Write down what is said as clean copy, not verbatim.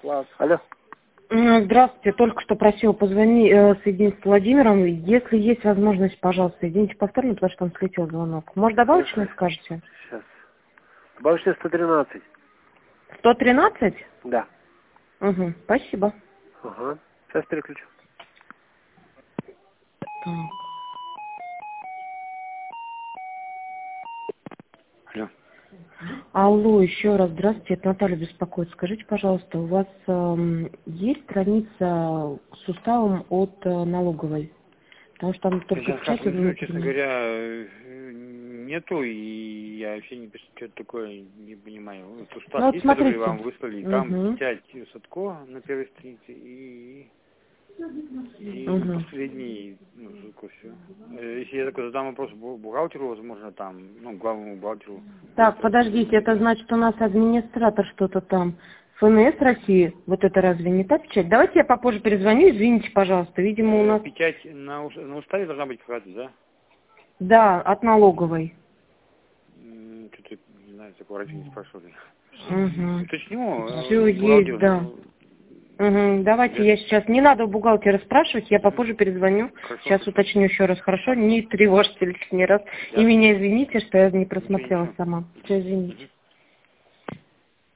Класс. Алло. Здравствуйте, только что просила соединить с Владимиром. Если есть возможность, пожалуйста, соедините повторно, потому что там слетел звонок. Может, добавочный скажете? Сейчас. Добавочный 113. 113? Да. Угу, спасибо. Ага. Сейчас переключу. Так. Алло. Алло, еще раз здравствуйте, это Наталья беспокоит. Скажите, пожалуйста, у вас есть страница с уставом от налоговой? Потому что там только в чате честно говоря, нету, и я вообще не что это такое не понимаю. Вот устав вот есть, смотрите. который вам выслали, там печать Садко на первой странице и последний, только все. Если я такой задам вопрос бухгалтеру, возможно, там, главному бухгалтеру. Так, подождите, это значит, у нас администратор что-то там. ФНС России, вот это разве не та печать? Давайте я попозже перезвоню, извините, пожалуйста. Видимо, у нас... Печать на уставе должна быть какая-то, да? Да, от налоговой. Что-то, не знаю, такого раньше не спрашивали. Угу. Уточню. Все есть, да. Угу. Давайте я сейчас... Не надо у бухгалтера спрашивать, я попозже перезвоню. Хорошо, сейчас уточню еще раз, хорошо? Не тревожьте лишний раз. И меня извините, что я не просмотрела сама. Все, извините.